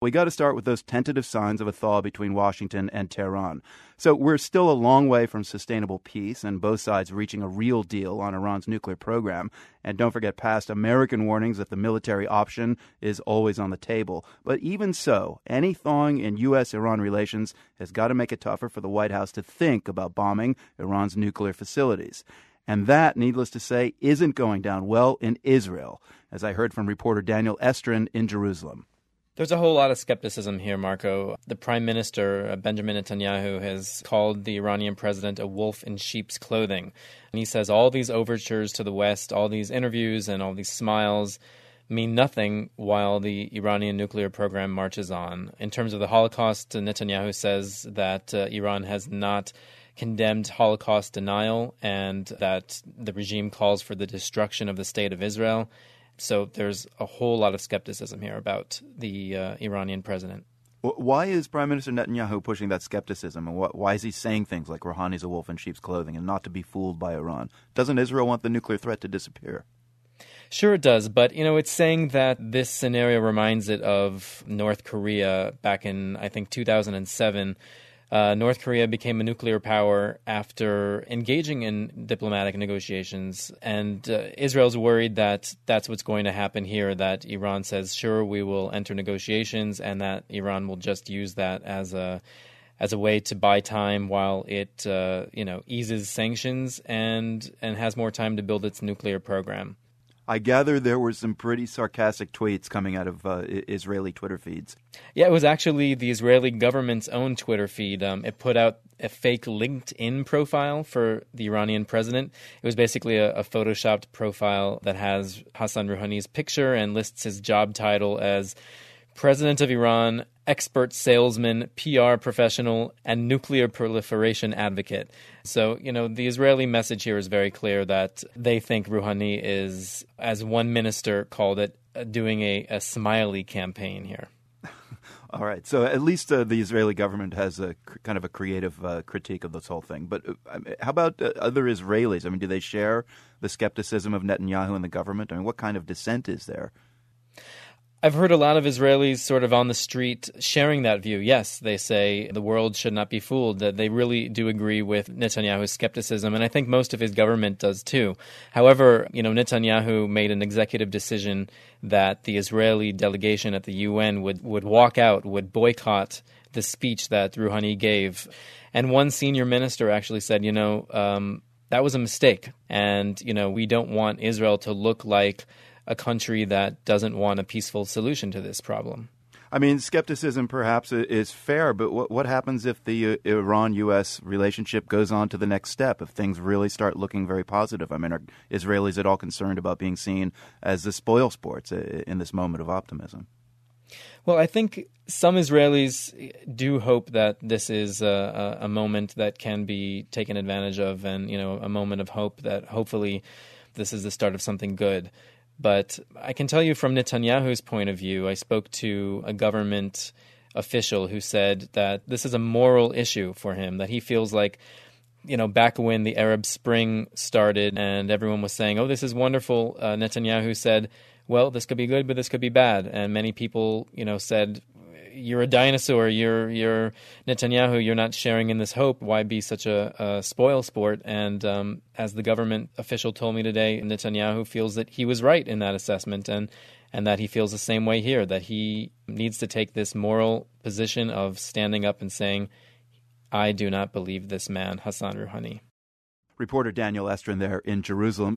We got to start with those tentative signs of a thaw between Washington and Tehran. So we're still a long way from sustainable peace and both sides reaching a real deal on Iran's nuclear program. And don't forget past American warnings that the military option is always on the table. But even so, any thawing in U.S.-Iran relations has got to make it tougher for the White House to think about bombing Iran's nuclear facilities. And that, needless to say, isn't going down well in Israel, as I heard from reporter Daniel Estrin in Jerusalem. There's a whole lot of skepticism here, Marco. The Prime Minister, Benjamin Netanyahu, has called the Iranian president a wolf in sheep's clothing. And he says all these overtures to the West, all these interviews and all these smiles mean nothing while the Iranian nuclear program marches on. In terms of the Holocaust, Netanyahu says that Iran has not condemned Holocaust denial and that the regime calls for the destruction of the state of Israel. So there's a whole lot of skepticism here about the Iranian president. Why is Prime Minister Netanyahu pushing that skepticism? And why is he saying things like Rouhani's a wolf in sheep's clothing and not to be fooled by Iran? Doesn't Israel want the nuclear threat to disappear? Sure it does, but it's saying that this scenario reminds it of North Korea back in, I think, 2007. North Korea became a nuclear power after engaging in diplomatic negotiations, and Israel's worried that that's what's going to happen here, that Iran says, sure, we will enter negotiations, and that Iran will just use that as a way to buy time while it eases sanctions and has more time to build its nuclear program. I gather there were some pretty sarcastic tweets coming out of Israeli Twitter feeds. Yeah, it was actually the Israeli government's own Twitter feed. It put out a fake LinkedIn profile for the Iranian president. It was basically a photoshopped profile that has Hassan Rouhani's picture and lists his job title as President of Iran, expert salesman, PR professional, and nuclear proliferation advocate. So, the Israeli message here is very clear that they think Rouhani is, as one minister called it, doing a smiley campaign here. All right. So at least the Israeli government has a kind of a creative critique of this whole thing. But how about other Israelis? I mean, do they share the skepticism of Netanyahu and the government? I mean, what kind of dissent is there? I've heard a lot of Israelis sort of on the street sharing that view. Yes, they say the world should not be fooled, that they really do agree with Netanyahu's skepticism, and I think most of his government does too. However, Netanyahu made an executive decision that the Israeli delegation at the UN would walk out, would boycott the speech that Rouhani gave. And one senior minister actually said, that was a mistake, and, we don't want Israel to look like a country that doesn't want a peaceful solution to this problem. I mean, skepticism perhaps is fair, but what happens if the Iran-U.S. relationship goes on to the next step, if things really start looking very positive? I mean, are Israelis at all concerned about being seen as the spoil sports in this moment of optimism? Well, I think some Israelis do hope that this is a moment that can be taken advantage of and, a moment of hope that hopefully this is the start of something good. But I can tell you from Netanyahu's point of view, I spoke to a government official who said that this is a moral issue for him, that he feels like, back when the Arab Spring started and everyone was saying, oh, this is wonderful, Netanyahu said, well, this could be good, but this could be bad. And many people, said, you're a dinosaur, you're Netanyahu, you're not sharing in this hope. Why be such a spoil sport? And as the government official told me today, Netanyahu feels that he was right in that assessment and that he feels the same way here, that he needs to take this moral position of standing up and saying, I do not believe this man, Hassan Rouhani. Reporter Daniel Estrin there in Jerusalem.